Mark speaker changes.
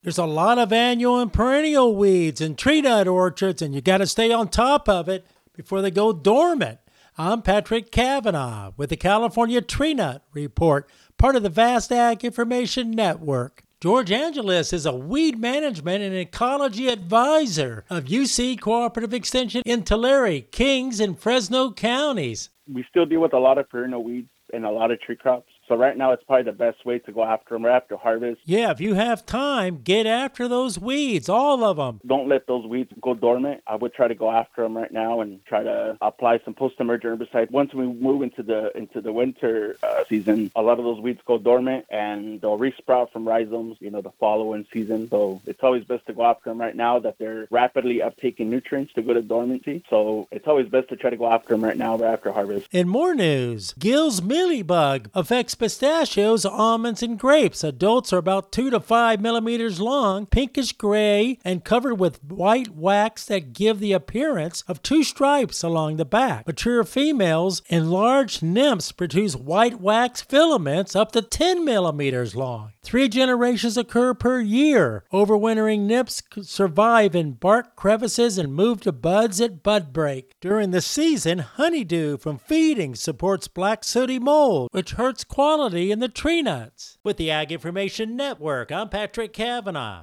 Speaker 1: There's a lot of annual and perennial weeds in tree nut orchards, and you got to stay on top of it before they go dormant. I'm Patrick Cavanaugh with the California Tree Nut Report, part of the Vast Ag Information Network. George Angelis is a weed management and ecology advisor of UC Cooperative Extension in Tulare, Kings, and Fresno counties.
Speaker 2: We still deal with a lot of perennial weeds and a lot of tree crops. So right now it's probably the best way to go after them right after harvest.
Speaker 1: Yeah, if you have time, get after those weeds, all of them.
Speaker 2: Don't let those weeds go dormant. I would try to go after them right now and try to apply some post-emergent herbicide. Once we move into the winter season, a lot of those weeds go dormant and they'll resprout from rhizomes, the following season. So it's always best to go after them right now that they're rapidly uptaking nutrients to go to dormancy. So it's always best to try to go after them right now, right after harvest.
Speaker 1: In more news, Gill's mealybug affects pistachios, almonds, and grapes. Adults are about 2 to 5 millimeters long, pinkish gray, and covered with white wax that give the appearance of two stripes along the back. Mature females and large nymphs produce white wax filaments up to 10 millimeters long. 3 generations occur per year. Overwintering nymphs survive in bark crevices and move to buds at bud break. During the season, honeydew from feeding supports black sooty mold, which hurts quality in the tree nuts. With the Ag Information Network, I'm Patrick Cavanaugh.